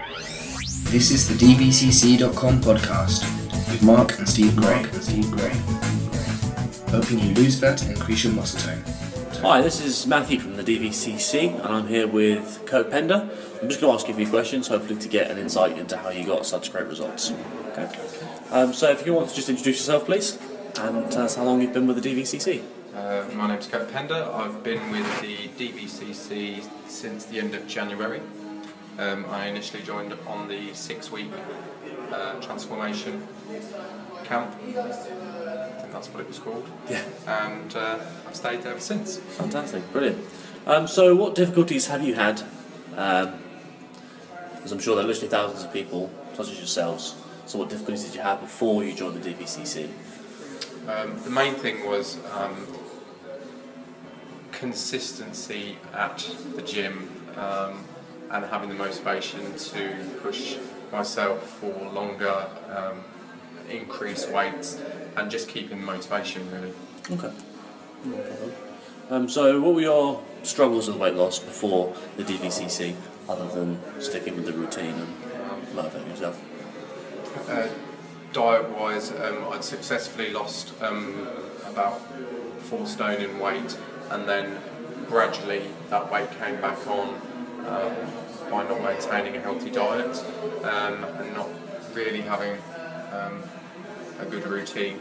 This is the DVCC.com podcast with Mark and Steve Gray. Helping you lose fat and increase your muscle tone. Hi, this is Matthew from the DVCC, and I'm here with Kirk Pender. I'm just going to ask you a few questions, hopefully to get an insight into how you got such great results. Okay. So if you want to just introduce yourself, please, and tell us how long you've been with the DVCC. My name's Kirk Pender. I've been with the DVCC since the end of January. I initially joined on the 6-week transformation camp. I think that's what it was called. Yeah. And I've stayed there ever since. Fantastic, brilliant. So what difficulties have you had? Because I'm sure there are literally thousands of people, such as yourselves. So what difficulties did you have before you joined the DVCC? The main thing was consistency at the gym and having the motivation to push myself for longer, increase weights, and just keeping motivation really. Okay. No problem. So what were your struggles with weight loss before the DVCC, other than sticking with the routine and motivating yourself? Diet-wise, I'd successfully lost about 4 stone in weight, and then gradually that weight came back on by not maintaining a healthy diet and not really having a good routine.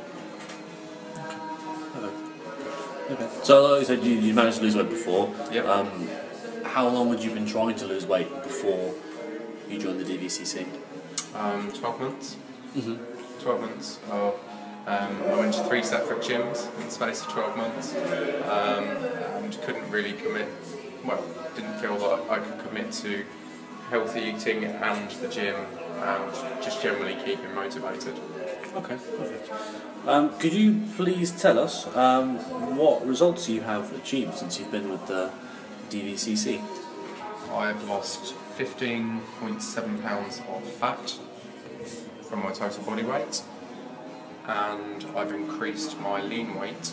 Okay. So like you said, you managed to lose weight before. Yep. How long had you been trying to lose weight before you joined the DVCC? 12 months. Mm-hmm. 12 months of I went to 3 separate gyms in the space of 12 months and couldn't really commit, didn't feel that I could commit to healthy eating and the gym and just generally keeping motivated. Okay, perfect. Could you please tell us what results you have achieved since you've been with the DVCC? I've lost 15.7 pounds of fat from my total body weight, and I've increased my lean weight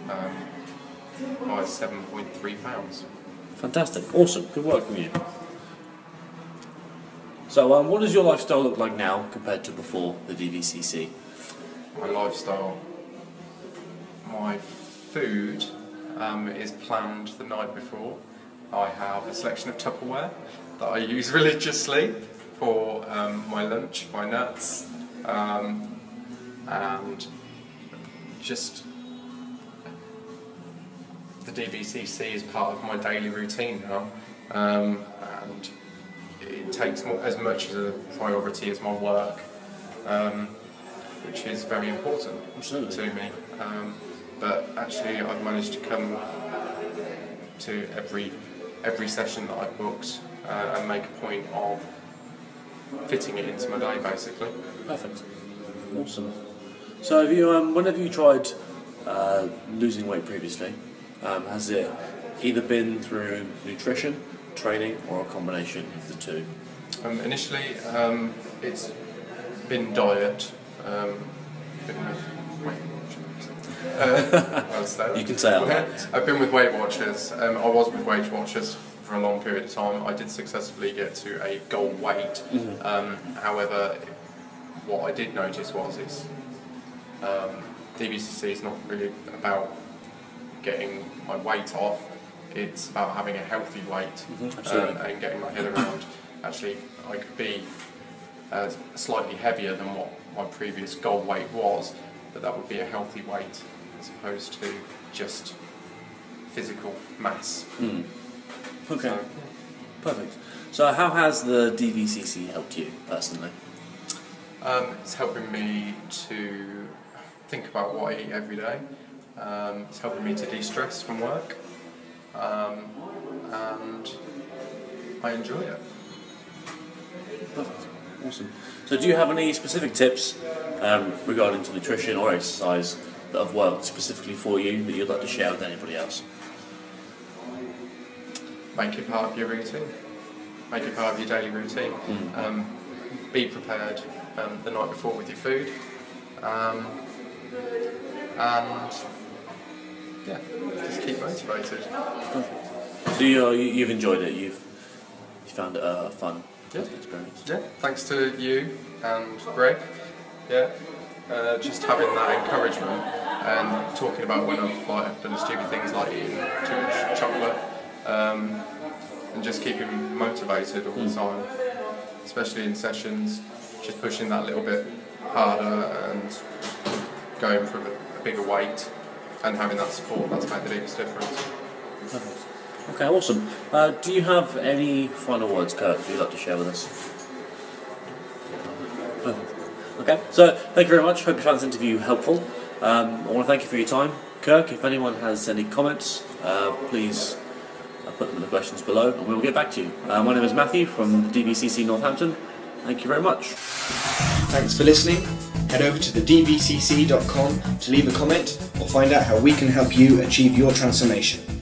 by 7.3 pounds. Fantastic, awesome, good work from you. So what does your lifestyle look like now compared to before the DVCC? My lifestyle, my food is planned the night before. I have a selection of Tupperware that I use religiously for my lunch, my nuts, and just the DVCC is part of my daily routine now, and it takes as much as a priority as my work, which is very important Absolutely. to me. But actually, I've managed to come to every session that I've booked and make a point of fitting it into my day, basically. Perfect. Awesome. So have you, whenever you tried losing weight previously, has it either been through nutrition, training, or a combination of the two? Initially, it's been diet. You can say it. I've been with Weight Watchers. I was with Weight Watchers for a long period of time. I did successfully get to a goal weight. Mm-hmm. However, what I did notice was DVCC is not really about getting my weight off. It's about having a healthy weight and getting my head around. Actually, I could be slightly heavier than what my previous goal weight was, but that would be a healthy weight as opposed to just physical mass. Mm. Okay, so, perfect. So how has the DVCC helped you personally? It's helping me to think about what I eat every day. It's helping me to de-stress from work, and I enjoy it. Perfect. Awesome. So do you have any specific tips regarding to nutrition or exercise that have worked specifically for you that you'd like to share with anybody else? Make it part of your routine. Make it part of your daily routine. Be prepared the night before with your food. And yeah, just keep motivated. Perfect. So you've enjoyed it. You've found it fun. experience. Yeah, thanks to you and Greg. Yeah, just having that encouragement and talking about when I've done stupid things like eating too much chocolate, and just keeping motivated all the time, especially in sessions, just pushing that little bit harder and going for a bigger weight and having that support, that's made the biggest difference. Perfect. Okay, awesome. Do you have any final words, Kirk, you'd like to share with us? Perfect. Okay, so thank you very much. Hope you found this interview helpful. I want to thank you for your time. Kirk, if anyone has any comments, please put them in the questions below and we will get back to you. My name is Matthew from DVCC Northampton. Thank you very much. Thanks for listening. Head over to thedvcc.com to leave a comment or find out how we can help you achieve your transformation.